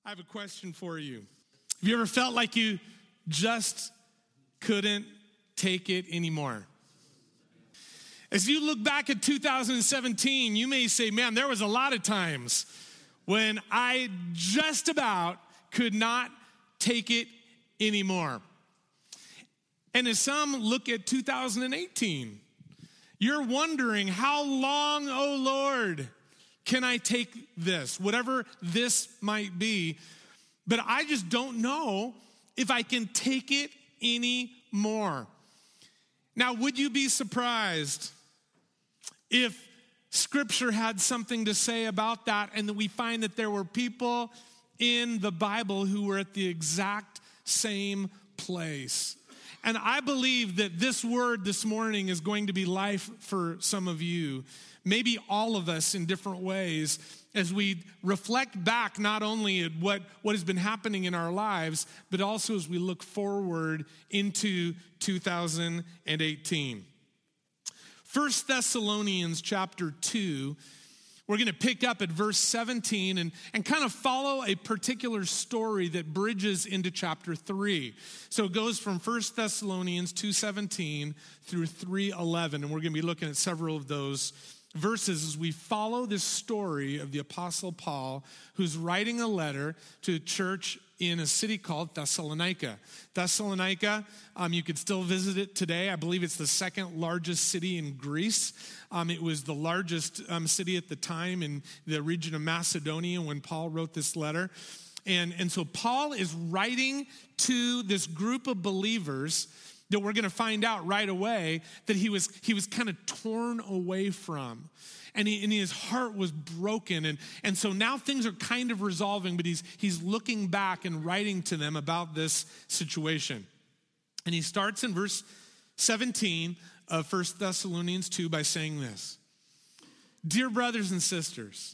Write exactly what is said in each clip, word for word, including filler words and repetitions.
I have a question for you. Have you ever felt like you just couldn't take it anymore? As you look back at two thousand seventeen, you may say, man, there was a lot of times when I just about could not take it anymore. And as some look at two thousand eighteen, you're wondering, how long, oh Lord, can I take this? Whatever this might be. But I just don't know if I can take it anymore. Now, would you be surprised if Scripture had something to say about that, and that we find that there were people in the Bible who were at the exact same place? And I believe that this word this morning is going to be life for some of you, maybe all of us in different ways, as we reflect back not only at what, what has been happening in our lives, but also as we look forward into two thousand eighteen. First Thessalonians chapter two, we're going to pick up at verse seventeen and, and kind of follow a particular story that bridges into chapter three. So it goes from First Thessalonians two seventeen through three eleven, and we're going to be looking at several of those verses as we follow this story of the Apostle Paul, who's writing a letter to a church in a city called Thessalonica. Thessalonica, um, you could still visit it today. I believe it's the second largest city in Greece. Um, it was the largest um, city at the time in the region of Macedonia when Paul wrote this letter. And, and so Paul is writing to this group of believers that we're going to find out right away that he was he was kind of torn away from. And, he, and his heart was broken. And, and so now things are kind of resolving, but he's, he's looking back and writing to them about this situation. And he starts in verse seventeen of First Thessalonians two by saying this: "Dear brothers and sisters,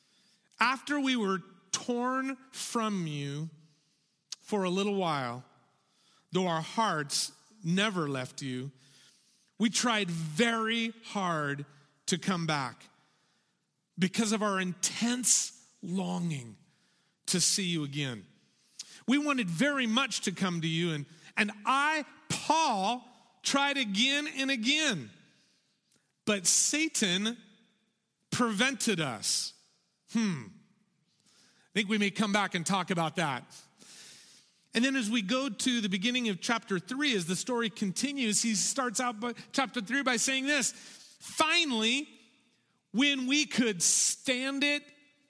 after we were torn from you for a little while, though our hearts never left you, we tried very hard to come back because of our intense longing to see you again. We wanted very much to come to you, and, and I, Paul, tried again and again, but Satan prevented us." Hmm. I think we may come back and talk about that. And then as we go to the beginning of chapter three, as the story continues, he starts out by chapter three by saying this: "Finally, when we could stand it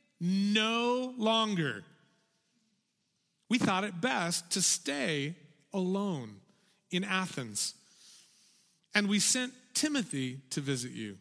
no longer, we thought it best to stay alone in Athens. And we sent Timothy to visit you.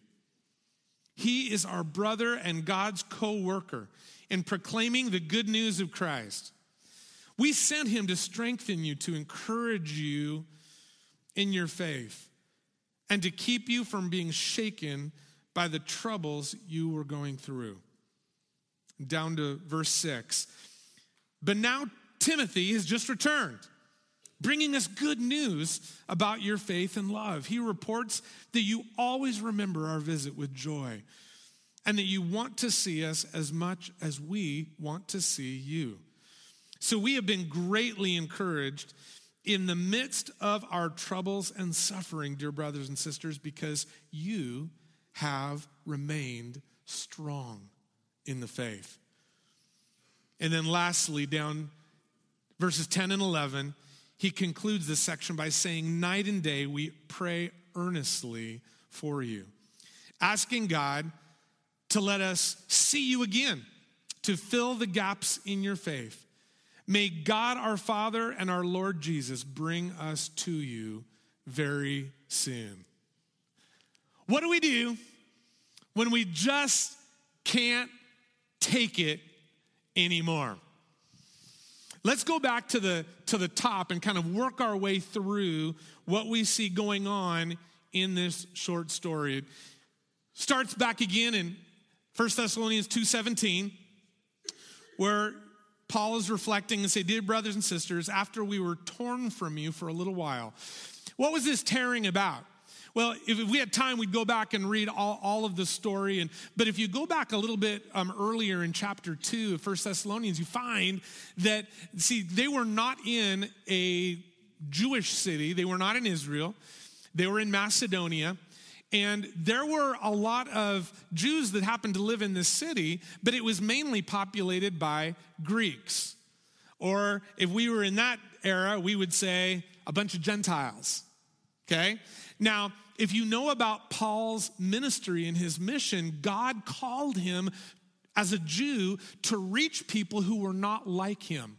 He is our brother and God's co-worker in proclaiming the good news of Christ. We sent him to strengthen you, to encourage you in your faith, and to keep you from being shaken by the troubles you were going through." Down to verse six. "But now Timothy has just returned, bringing us good news about your faith and love. He reports that you always remember our visit with joy, and that you want to see us as much as we want to see you. So we have been greatly encouraged in the midst of our troubles and suffering, dear brothers and sisters, because you have remained strong in the faith." And then lastly, down verses ten and eleven, he concludes this section by saying, "Night and day we pray earnestly for you, asking God to let us see you again, to fill the gaps in your faith. May God our Father and our Lord Jesus bring us to you very soon." What do we do when we just can't take it anymore? Let's go back to the, to the top and kind of work our way through what we see going on in this short story. It starts back again in First Thessalonians two seventeen, where Paul is reflecting and say, "Dear brothers and sisters, after we were torn from you for a little while." What was this tearing about? Well, if, if we had time, we'd go back and read all, all of the story. And but if you go back a little bit um, earlier in chapter two of First Thessalonians, you find that, see, they were not in a Jewish city. They were not in Israel. They were in Macedonia. And there were a lot of Jews that happened to live in this city, but it was mainly populated by Greeks. Or if we were in that era, we would say a bunch of Gentiles, okay? Now, if you know about Paul's ministry and his mission, God called him as a Jew to reach people who were not like him.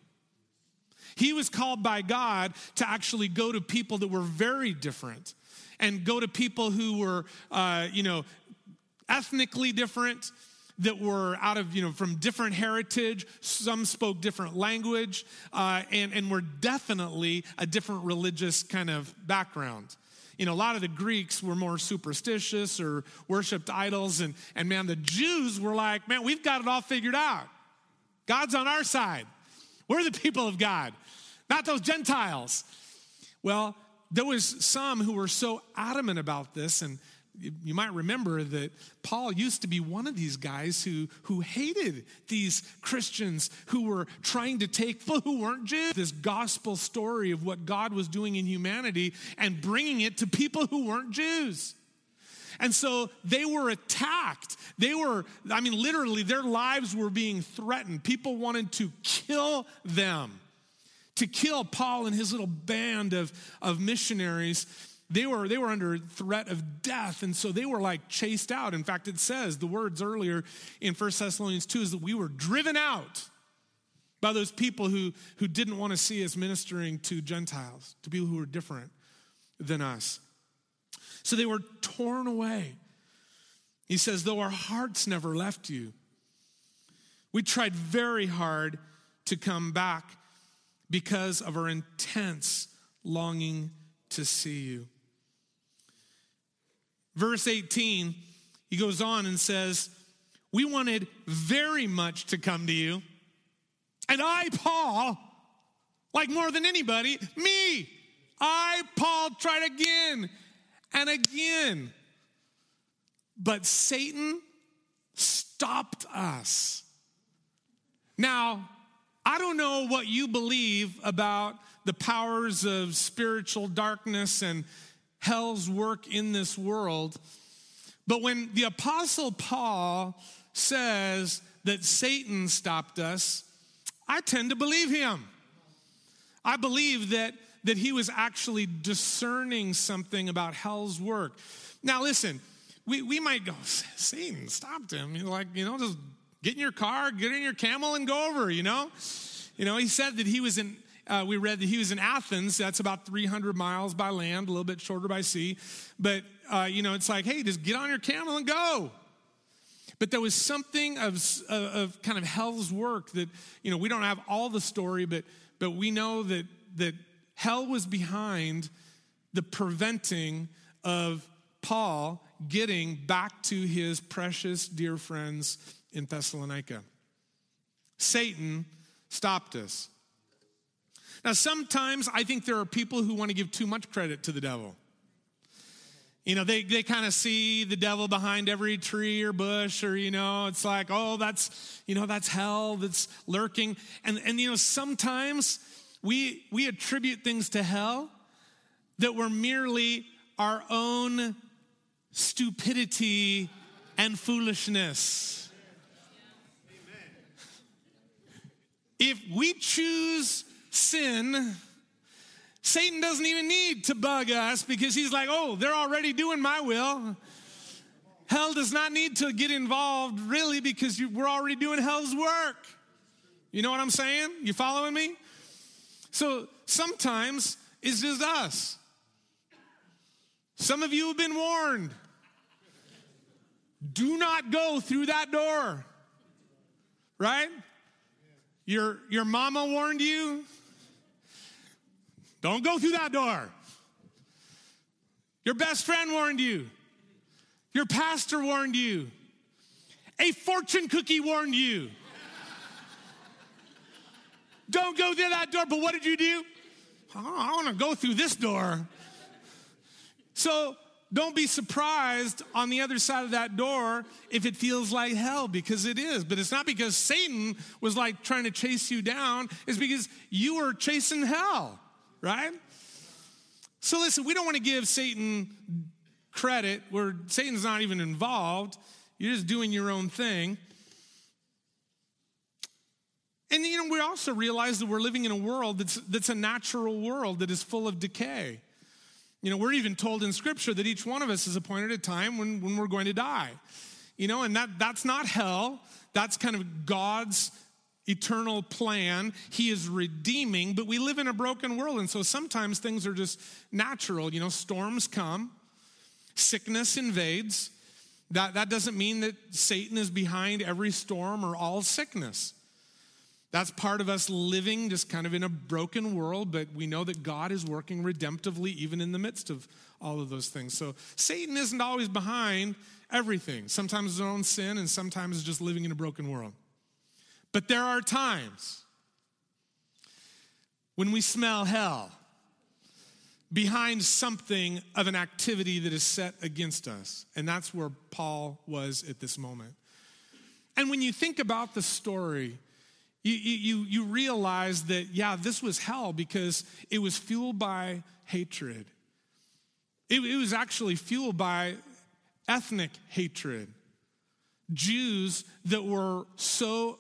He was called by God to actually go to people that were very different and go to people who were, uh, you know, ethnically different, that were out of, you know, from different heritage. Some spoke different language, uh, and, and were definitely a different religious kind of background. You know, a lot of the Greeks were more superstitious or worshiped idols. And, and man, the Jews were like, man, we've got it all figured out. God's on our side. We're the people of God, not those Gentiles. Well, there was some who were so adamant about this, and you might remember that Paul used to be one of these guys who, who hated these Christians who were trying to take people who weren't Jews, this gospel story of what God was doing in humanity and bringing it to people who weren't Jews. And so they were attacked. They were, I mean, literally, their lives were being threatened. People wanted to kill them, to kill Paul and his little band of, of missionaries. They were, they were under threat of death, and so they were like chased out. In fact, it says, the words earlier in First Thessalonians two is that we were driven out by those people who, who didn't want to see us ministering to Gentiles, to people who were different than us. So they were torn away. He says, though our hearts never left you, we tried very hard to come back because of our intense longing to see you. Verse eighteen, he goes on and says, we wanted very much to come to you. And I, Paul, like more than anybody, me, I, Paul, tried again and again. But Satan stopped us. Now, I don't know what you believe about the powers of spiritual darkness and hell's work in this world, but when the Apostle Paul says that Satan stopped us, I tend to believe him. I believe that, that he was actually discerning something about hell's work. Now listen, we, we might go, Satan stopped him. You're like, you know, just get in your car, get in your camel and go over, you know? You know, he said that he was in, uh, we read that he was in Athens. That's about three hundred miles by land, a little bit shorter by sea. But, uh, you know, it's like, hey, just get on your camel and go. But there was something of, of kind of hell's work that, you know, we don't have all the story, but but we know that that hell was behind the preventing of Paul getting back to his precious dear friends in Thessalonica. Satan stopped us. Now, sometimes I think there are people who want to give too much credit to the devil. You know, they, they kind of see the devil behind every tree or bush, or, you know, it's like, oh, that's, you know, that's hell that's lurking. And, and you know, sometimes we, we attribute things to hell that were merely our own stupidity and foolishness. If we choose sin, Satan doesn't even need to bug us because he's like, oh, they're already doing my will. Hell does not need to get involved really because you, we're already doing hell's work. You know what I'm saying? You following me? So sometimes it's just us. Some of you have been warned. Do not go through that door. Right? Your, your mama warned you. Don't go through that door. Your best friend warned you. Your pastor warned you. A fortune cookie warned you. Don't go through that door. But what did you do? Oh, I want to go through this door. So don't be surprised on the other side of that door if it feels like hell, because it is. But it's not because Satan was like trying to chase you down. It's because you were chasing hell, right? So listen, we don't want to give Satan credit where Satan's not even involved. You're just doing your own thing. And, you know, we also realize that we're living in a world that's, that's a natural world that is full of decay. You know, we're even told in Scripture that each one of us is appointed a time when, when we're going to die. You know, and that that's not hell. That's kind of God's eternal plan. He is redeeming, but we live in a broken world. And so sometimes things are just natural. You know, storms come, sickness invades. That, that doesn't mean that Satan is behind every storm or all sickness. That's part of us living just kind of in a broken world, but we know that God is working redemptively even in the midst of all of those things. So Satan isn't always behind everything. Sometimes it's our own sin, and sometimes it's just living in a broken world. But there are times when we smell hell behind something of an activity that is set against us. And that's where Paul was at this moment. And when you think about the story, You, you, you realize that, yeah, this was hell because it was fueled by hatred. It, it was actually fueled by ethnic hatred. Jews that were so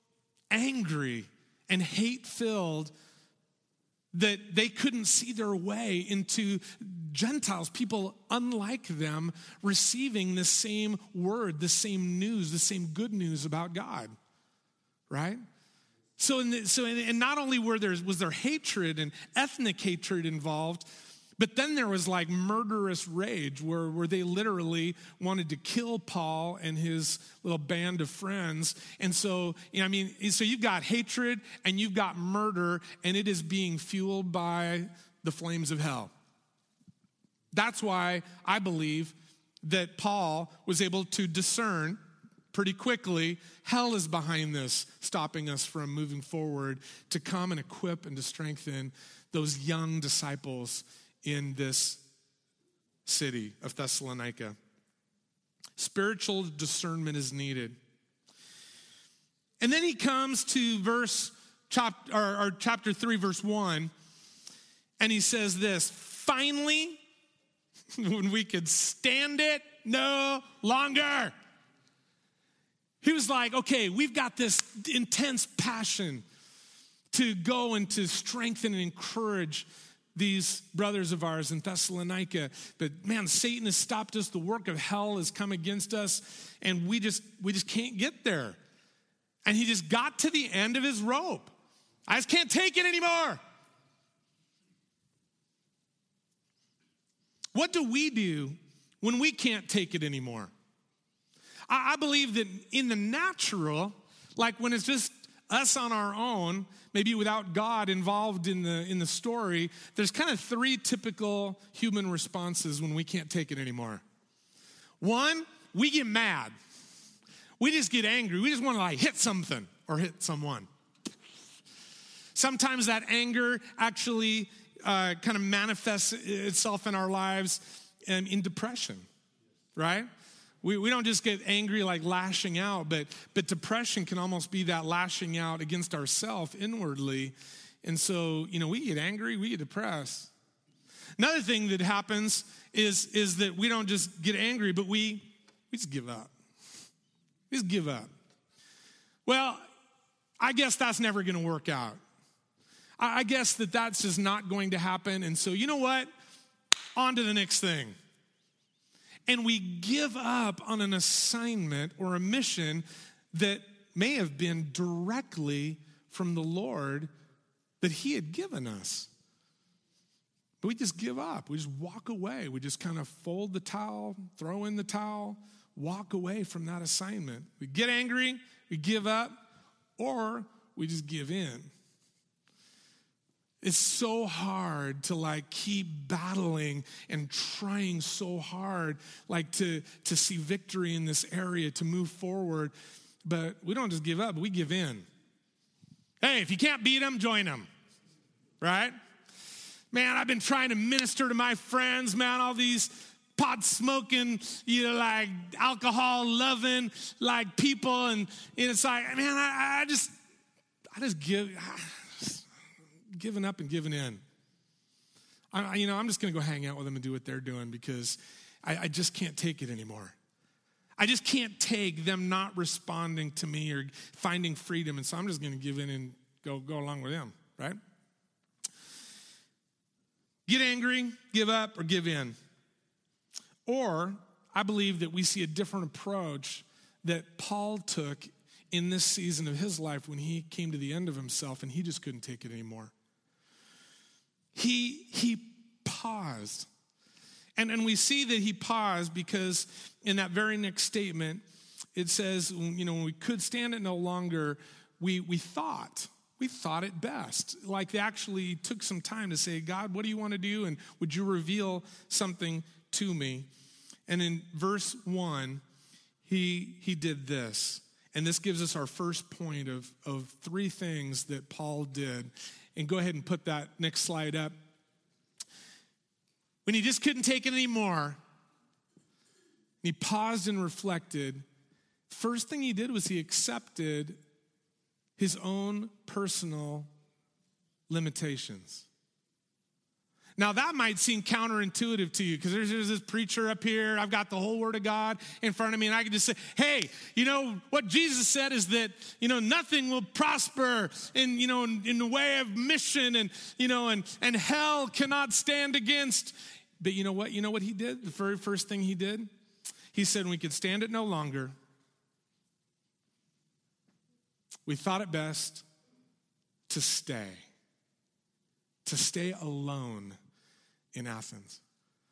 angry and hate-filled that they couldn't see their way into Gentiles, people unlike them, receiving the same word, the same news, the same good news about God, right? So, in the, so in, and not only were there, was there hatred and ethnic hatred involved, but then there was like murderous rage where, where they literally wanted to kill Paul and his little band of friends. And so, you know, I mean, so you've got hatred and you've got murder, and it is being fueled by the flames of hell. That's why I believe that Paul was able to discern pretty quickly, hell is behind this, stopping us from moving forward to come and equip and to strengthen those young disciples in this city of Thessalonica. Spiritual discernment is needed. And then he comes to verse chapter, or, or chapter three, verse one, and he says this: finally, when we could stand it no longer. He was like, okay, we've got this intense passion to go and to strengthen and encourage these brothers of ours in Thessalonica. But man, Satan has stopped us. The work of hell has come against us, and we just we just can't get there. And he just got to the end of his rope. I just can't take it anymore. What do we do when we can't take it anymore? I believe that in the natural, like when it's just us on our own, maybe without God involved in the in the story, there's kind of three typical human responses when we can't take it anymore. One, we get mad. We just get angry. We just want to like hit something or hit someone. Sometimes that anger actually uh, kind of manifests itself in our lives um, in depression, right? We we don't just get angry like lashing out, but but depression can almost be that lashing out against ourselves inwardly. And so, you know, we get angry, we get depressed. Another thing that happens is, is that we don't just get angry, but we, we just give up. We just give up. Well, I guess that's never going to work out. I, I guess that that's just not going to happen. And so, you know what? On to the next thing. And we give up on an assignment or a mission that may have been directly from the Lord that he had given us. But we just give up. We just walk away. We just kind of fold the towel, throw in the towel, walk away from that assignment. We get angry, we give up, or we just give in. It's so hard to like keep battling and trying so hard like to, to see victory in this area, to move forward. But we don't just give up, we give in. Hey, if you can't beat them, join them, right? Man, I've been trying to minister to my friends, man, all these pot smoking, you know, like alcohol loving, like people. And, and it's like, man, I, I just, I just give, I just giving up and giving in. I, you know, I'm just going to go hang out with them and do what they're doing because I, I just can't take it anymore. I just can't take them not responding to me or finding freedom. And so I'm just going to give in and go, go along with them, right? Get angry, give up, or give in. Or I believe that we see a different approach that Paul took in this season of his life when he came to the end of himself and he just couldn't take it anymore. He, he paused. And, and we see that he paused because in that very next statement, it says, you know, when we could stand it no longer, we, we thought, we thought it best. Like they actually took some time to say, God, what do you want to do? And would you reveal something to me? And in verse one, he, he did this. And this gives us our first point of, of three things that Paul did. And go ahead and put that next slide up. When he just couldn't take it anymore, he paused and reflected. First thing he did was he accepted his own personal limitations. Now that might seem counterintuitive to you because there's, there's this preacher up here. I've got the whole word of God in front of me and I can just say, hey, you know, what Jesus said is that, you know, nothing will prosper in, you know, in, in the way of mission and, you know, and, and hell cannot stand against. But you know what? You know what he did? The very first thing he did? He said, we could stand it no longer. We thought it best to stay. To stay alone in Athens.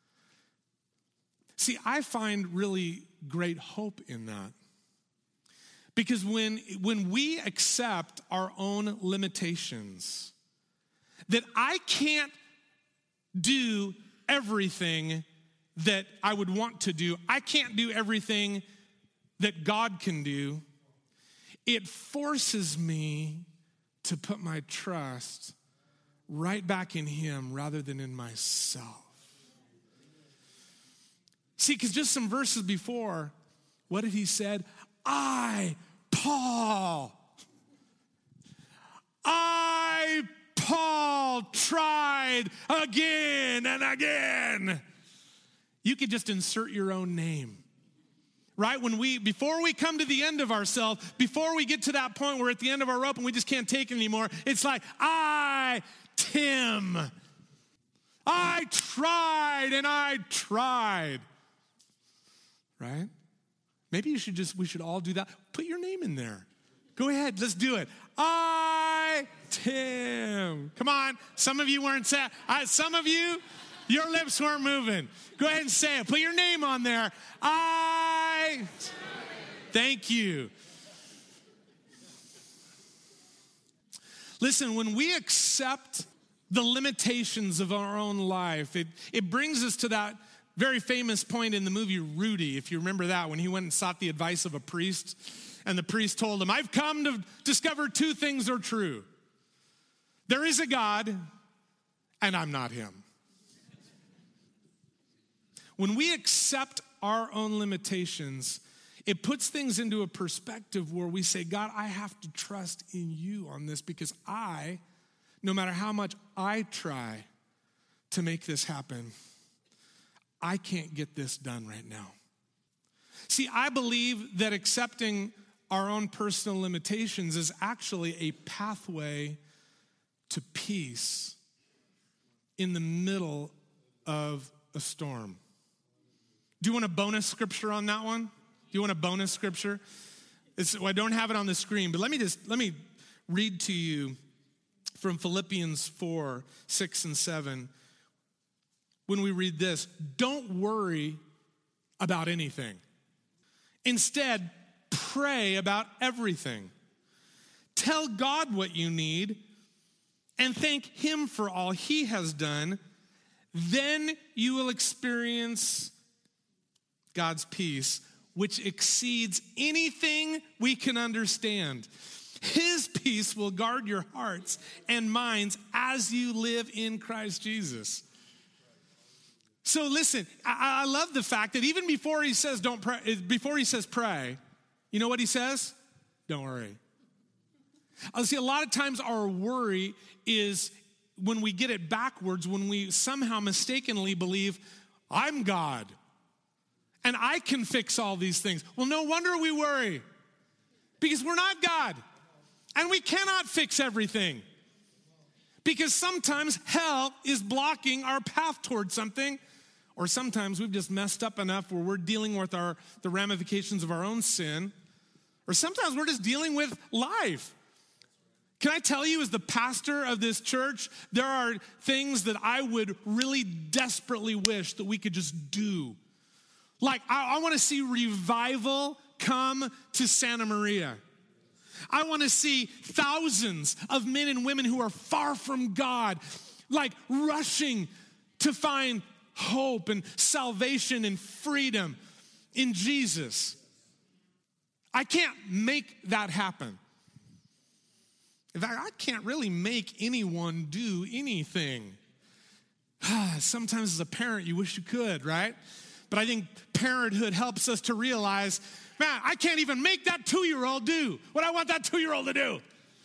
See, I find really great hope in that. Because when, when we accept our own limitations, that I can't do everything that I would want to do, I can't do everything that God can do, it forces me to put my trust right back in him rather than in myself. See, because just some verses before, what did he said? I, Paul, I, Paul, tried again and again. You could just insert your own name. Right? When we, before we come to the end of ourselves, before we get to that point where we're at the end of our rope and we just can't take it anymore, it's like, I, Tim, I tried and I tried. Right? Maybe you should just, we should all do that. Put your name in there. Go ahead, let's do it. I, Tim. Come on. Some of you weren't sad. I, some of you, your lips weren't moving. Go ahead and say it. Put your name on there. I. Thank you. Listen, when we accept the limitations of our own life, it, it brings us to that very famous point in the movie Rudy, if you remember that, when he went and sought the advice of a priest, and the priest told him, I've come to discover two things are true. There is a God, and I'm not him. When we accept our own limitations, it puts things into a perspective where we say, God, I have to trust in you on this because I, no matter how much I try to make this happen, I can't get this done right now. See, I believe that accepting our own personal limitations is actually a pathway to peace in the middle of a storm. Do you want a bonus scripture on that one? Do you want a bonus scripture? It's, well, I don't have it on the screen, but let me just, let me read to you from Philippians four, six, and seven. When we read this, don't worry about anything. Instead, pray about everything. Tell God what you need and thank him for all he has done. Then you will experience God's peace, which exceeds anything we can understand. His peace will guard your hearts and minds as you live in Christ Jesus. So listen, I, I love the fact that even before he says don't pray, before he says pray, you know what he says? Don't worry. I see a lot of times our worry is when we get it backwards, when we somehow mistakenly believe, I'm God, and I can fix all these things. Well, no wonder we worry, because we're not God, and we cannot fix everything. Because sometimes hell is blocking our path towards something, or sometimes we've just messed up enough where we're dealing with our the ramifications of our own sin, or sometimes we're just dealing with life. Can I tell you, as the pastor of this church, there are things that I would really desperately wish that we could just do. Like, I, I want to see revival come to Santa Maria. I want to see thousands of men and women who are far from God, like rushing to find hope and salvation and freedom in Jesus. I can't make that happen. In fact, I can't really make anyone do anything. Sometimes as a parent, you wish you could, right? But I think parenthood helps us to realize, man, I can't even make that two-year-old do what I want that two-year-old to do.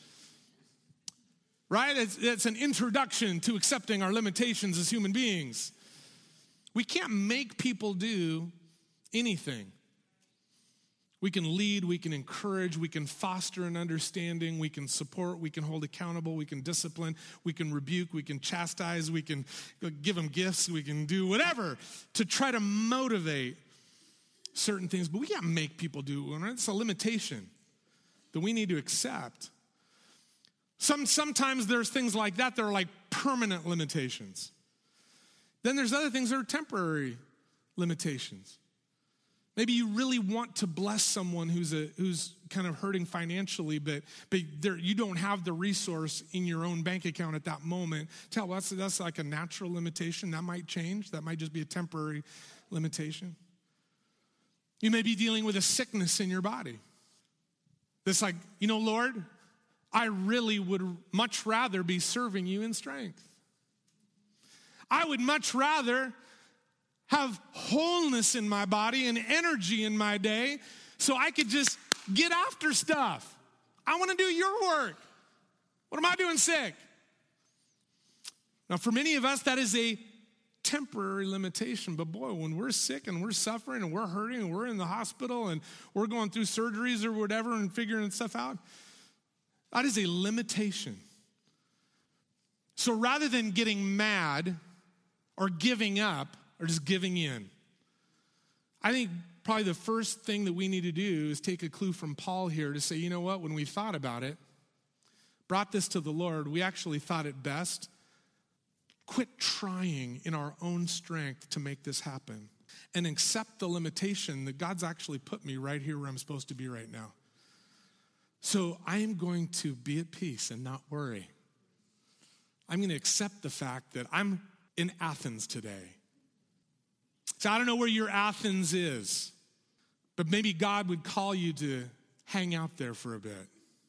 Right? It's, it's an introduction to accepting our limitations as human beings. We can't make people do anything. We can lead, we can encourage, we can foster an understanding, we can support, we can hold accountable, we can discipline, we can rebuke, we can chastise, we can give them gifts, we can do whatever to try to motivate certain things. But we can't make people do it. It's a limitation that we need to accept. Some, sometimes there's things like that that are like permanent limitations. Then there's other things that are temporary limitations. Maybe you really want to bless someone who's a who's kind of hurting financially, but but you don't have the resource in your own bank account at that moment. Tell, well, that's, that's like a natural limitation. That might change. That might just be a temporary limitation. You may be dealing with a sickness in your body. That's like, you know, Lord, I really would much rather be serving you in strength. I would much rather have wholeness in my body and energy in my day so I could just get after stuff. I want to do your work. What am I doing sick? Now, for many of us, that is a temporary limitation. But boy, when we're sick and we're suffering and we're hurting and we're in the hospital and we're going through surgeries or whatever and figuring stuff out, that is a limitation. So rather than getting mad or giving up, or just giving in, I think probably the first thing that we need to do is take a clue from Paul here to say, you know what, when we thought about it, brought this to the Lord, we actually thought it best. Quit trying in our own strength to make this happen and accept the limitation that God's actually put me right here where I'm supposed to be right now. So I am going to be at peace and not worry. I'm going to accept the fact that I'm in Athens today. So I don't know where your Athens is, but maybe God would call you to hang out there for a bit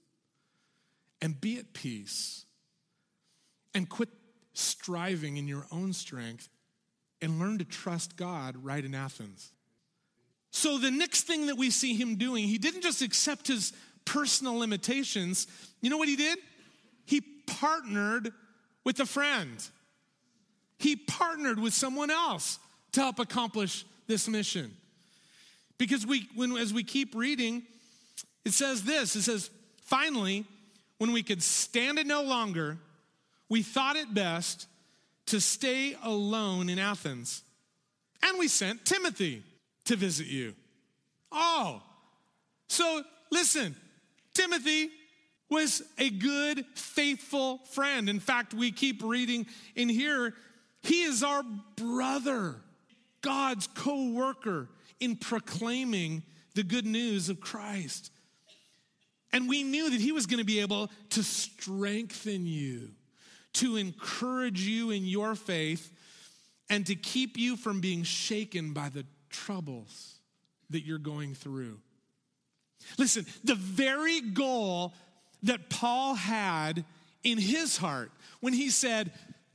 and be at peace and quit striving in your own strength and learn to trust God right in Athens. So the next thing that we see him doing, he didn't just accept his personal limitations. You know what he did? He partnered with a friend. He partnered with someone else to help accomplish this mission. Because we, when, as we keep reading, it says this, it says, finally, when we could stand it no longer, we thought it best to stay alone in Athens. And we sent Timothy to visit you. Oh, so listen, Timothy was a good, faithful friend. In fact, we keep reading in here, he is our brother. God's co-worker in proclaiming the good news of Christ. And we knew that he was going to be able to strengthen you, to encourage you in your faith, and to keep you from being shaken by the troubles that you're going through. Listen, the very goal that Paul had in his heart when he said,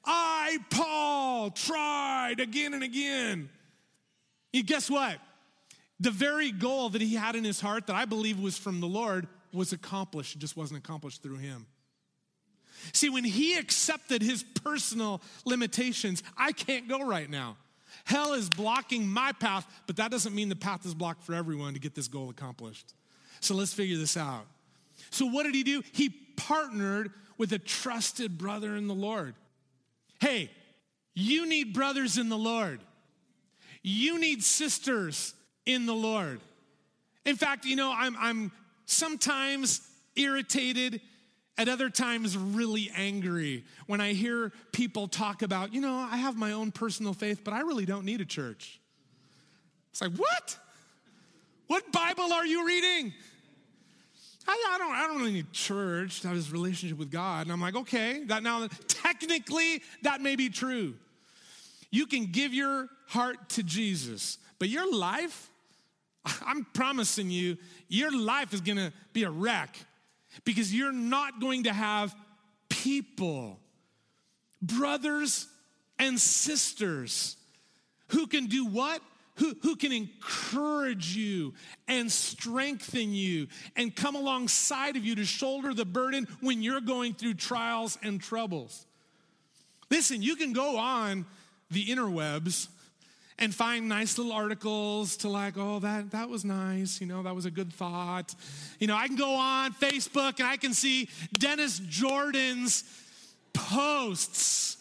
I, Paul, tried again and again. You guess what? The very goal that he had in his heart that I believe was from the Lord was accomplished. It just wasn't accomplished through him. See, when he accepted his personal limitations, I can't go right now. Hell is blocking my path, but that doesn't mean the path is blocked for everyone to get this goal accomplished. So let's figure this out. So what did he do? He partnered with a trusted brother in the Lord. Hey, you need brothers in the Lord. You need sisters in the Lord. In fact, you know, I'm, I'm sometimes irritated, at other times really angry when I hear people talk about, you know, I have my own personal faith, but I really don't need a church. It's like, what? What Bible are you reading? I, I don't I don't really need church to have this relationship with God. And I'm like, okay, that now technically that may be true. You can give your heart to Jesus, but your life, I'm promising you, your life is gonna be a wreck because you're not going to have people, brothers and sisters who can do what? Who, who can encourage you and strengthen you and come alongside of you to shoulder the burden when you're going through trials and troubles. Listen, you can go on the interwebs and find nice little articles to like, oh, that, that was nice. You know, that was a good thought. You know, I can go on Facebook and I can see Dennis Jordan's posts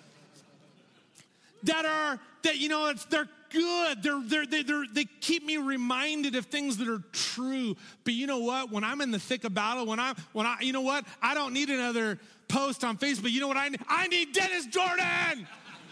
that are, that, you know, it's, they're good. They're, they're, they're, they're, they keep me reminded of things that are true. But you know what? When I'm in the thick of battle, when I, when I, you know what? I don't need another post on Facebook. You know what I need? I need Dennis Jordan.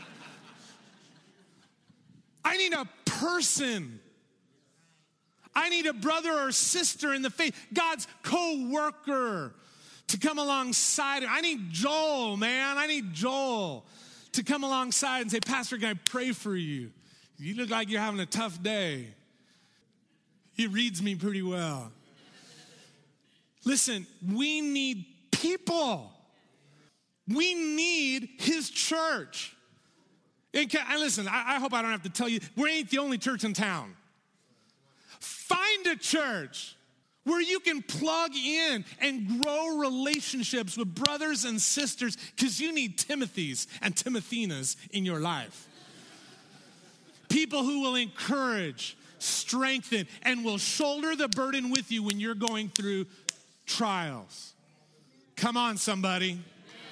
I need a person. I need a brother or sister in the faith, God's co-worker to come alongside. I need Joel, man. I need Joel to come alongside and say, Pastor, can I pray for you? You look like you're having a tough day. He reads me pretty well. Listen, we need people. We need his church. And, can, and listen, I, I hope I don't have to tell you, we ain't the only church in town. Find a church where you can plug in and grow relationships with brothers and sisters because you need Timothys and Timothinas in your life. People who will encourage, strengthen, and will shoulder the burden with you when you're going through trials. Come on, somebody.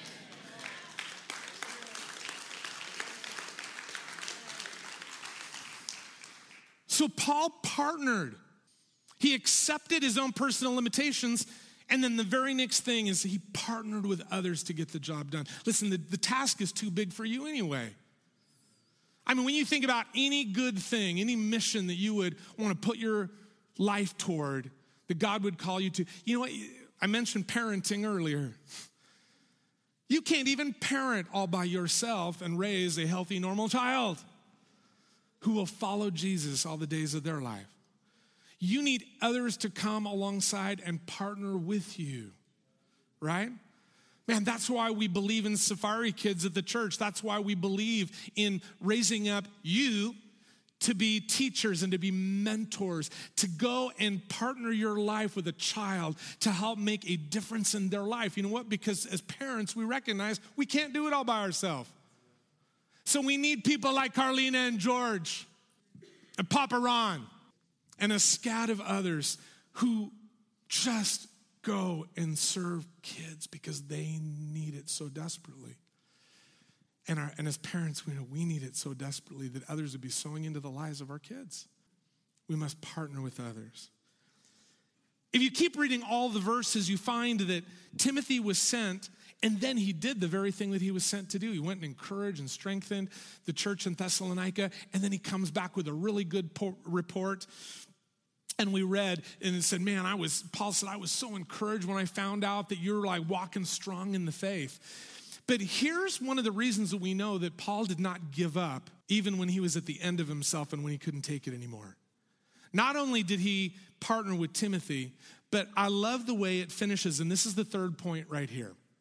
So Paul partnered. He accepted his own personal limitations, and then the very next thing is he partnered with others to get the job done. Listen, the, the task is too big for you anyway. I mean, when you think about any good thing, any mission that you would want to put your life toward, that God would call you to, you know what? I mentioned parenting earlier. You can't even parent all by yourself and raise a healthy, normal child who will follow Jesus all the days of their life. You need others to come alongside and partner with you, right? Man, that's why we believe in Safari Kids at the church. That's why we believe in raising up you to be teachers and to be mentors, to go and partner your life with a child to help make a difference in their life. You know what? Because as parents, we recognize we can't do it all by ourselves. So we need people like Carlina and George and Papa Ron and a scat of others who just go and serve kids because they need it so desperately. And, our, and as parents, we know we need it so desperately that others would be sowing into the lives of our kids. We must partner with others. If you keep reading all the verses, you find that Timothy was sent, and then he did the very thing that he was sent to do. He went and encouraged and strengthened the church in Thessalonica, and then he comes back with a really good po- report. And we read, and it said, man, I was, Paul said, I was so encouraged when I found out that you're like walking strong in the faith. But here's one of the reasons that we know that Paul did not give up, even when he was at the end of himself and when he couldn't take it anymore. Not only did he partner with Timothy, but I love the way it finishes, and this is the third point right here.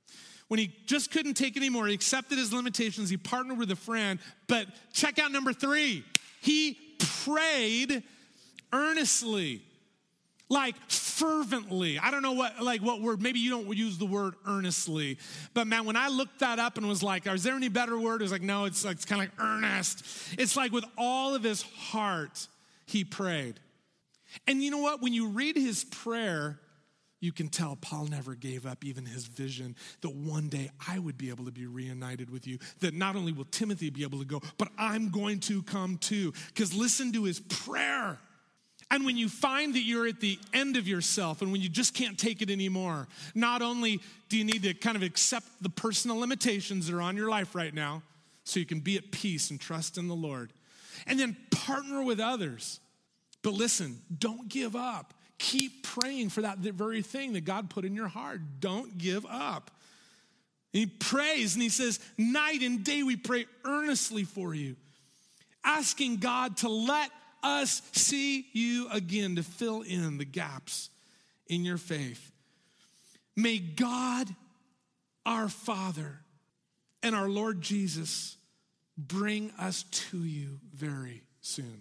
When he just couldn't take it anymore, he accepted his limitations, he partnered with a friend. But check out number three. He prayed earnestly, like fervently. I don't know what, like what word, maybe you don't use the word earnestly. But man, when I looked that up and was like, is there any better word? It was like, no, it's like, it's kind of like earnest. It's like with all of his heart, he prayed. And you know what? When you read his prayer, you can tell Paul never gave up even his vision that one day I would be able to be reunited with you, that not only will Timothy be able to go, but I'm going to come too. Because listen to his prayer. And when you find that you're at the end of yourself and when you just can't take it anymore, not only do you need to kind of accept the personal limitations that are on your life right now so you can be at peace and trust in the Lord, and then partner with others. But listen, don't give up. Keep praying for that very thing that God put in your heart. Don't give up. And he prays and he says, night and day we pray earnestly for you, asking God to let us see you again, to fill in the gaps in your faith. May God, our Father, and our Lord Jesus bring us to you very soon.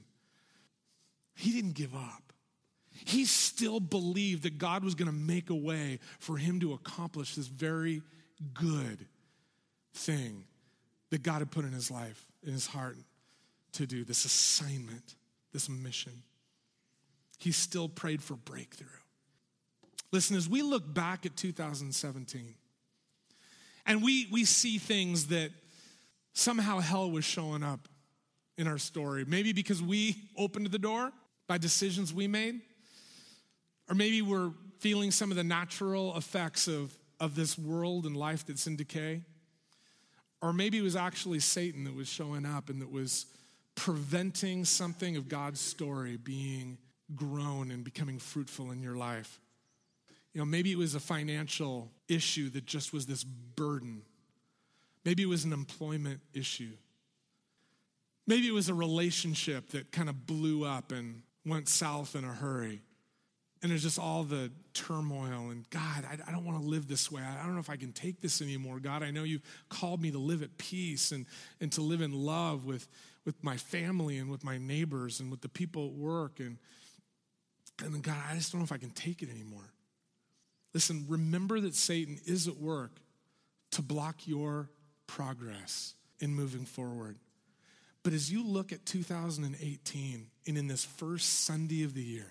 He didn't give up. He still believed that God was going to make a way for him to accomplish this very good thing that God had put in his life, in his heart to do, this assignment, this mission. He still prayed for breakthrough. Listen, as we look back at two thousand seventeen, and we, we see things that somehow hell was showing up in our story, maybe because we opened the door by decisions we made, or maybe we're feeling some of the natural effects of, of this world and life that's in decay. Or maybe it was actually Satan that was showing up and that was preventing something of God's story being grown and becoming fruitful in your life. You know, maybe it was a financial issue that just was this burden. Maybe it was an employment issue. Maybe it was a relationship that kind of blew up and went south in a hurry. And there's just all the turmoil and God, I, I don't want to live this way. I, I don't know if I can take this anymore. God, I know you've called me to live at peace and, and to live in love with, with my family and with my neighbors and with the people at work. And, and then God, I just don't know if I can take it anymore. Listen, remember that Satan is at work to block your progress in moving forward. But as you look at two thousand eighteen and in this first Sunday of the year,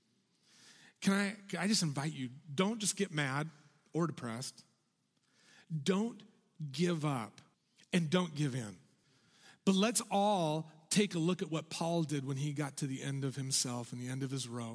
Can I, can I just invite you, don't just get mad or depressed. Don't give up and don't give in. But let's all take a look at what Paul did when he got to the end of himself and the end of his rope.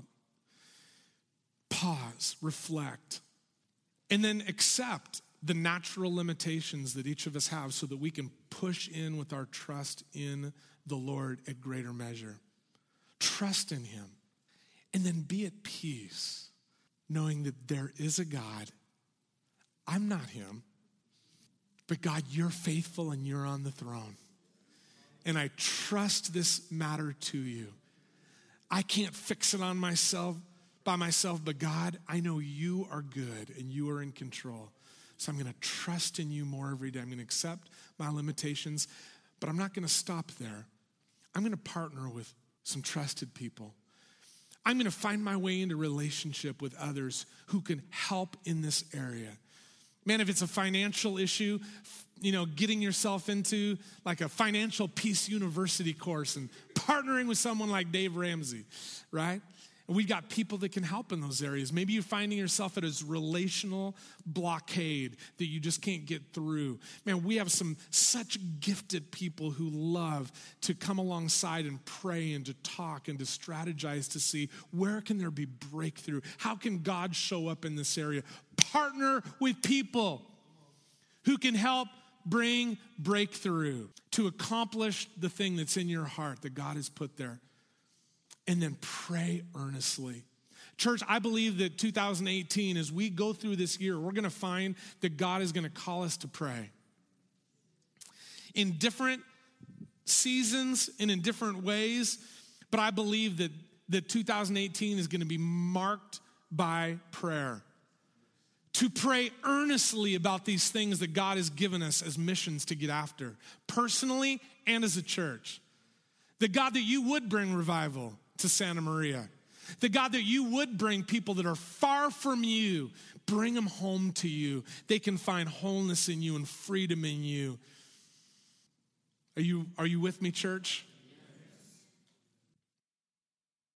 Pause, reflect, and then accept the natural limitations that each of us have so that we can push in with our trust in the Lord at greater measure. Trust in him. And then be at peace, knowing that there is a God. I'm not him, but God, you're faithful and you're on the throne. And I trust this matter to you. I can't fix it on myself, by myself, but God, I know you are good and you are in control. So I'm going to trust in you more every day. I'm going to accept my limitations, but I'm not going to stop there. I'm going to partner with some trusted people. I'm going to find my way into relationship with others who can help in this area. Man, if it's a financial issue, you know, getting yourself into like a financial peace university course and partnering with someone like Dave Ramsey, right? And we've got people that can help in those areas. Maybe you're finding yourself at a relational blockade that you just can't get through. Man, we have some such gifted people who love to come alongside and pray and to talk and to strategize to see where can there be breakthrough? How can God show up in this area? Partner with people who can help bring breakthrough to accomplish the thing that's in your heart that God has put there. And then pray earnestly. Church, I believe that two thousand eighteen, as we go through this year, we're going to find that God is going to call us to pray. In different seasons and in different ways, but I believe that, that two thousand eighteen is going to be marked by prayer. to pray earnestly about these things that God has given us as missions to get after, personally and as a church. That God, that you would bring revival to Santa Maria. That God, that you would bring people that are far from you, bring them home to you. They can find wholeness in you and freedom in you. Are you, are you with me, church?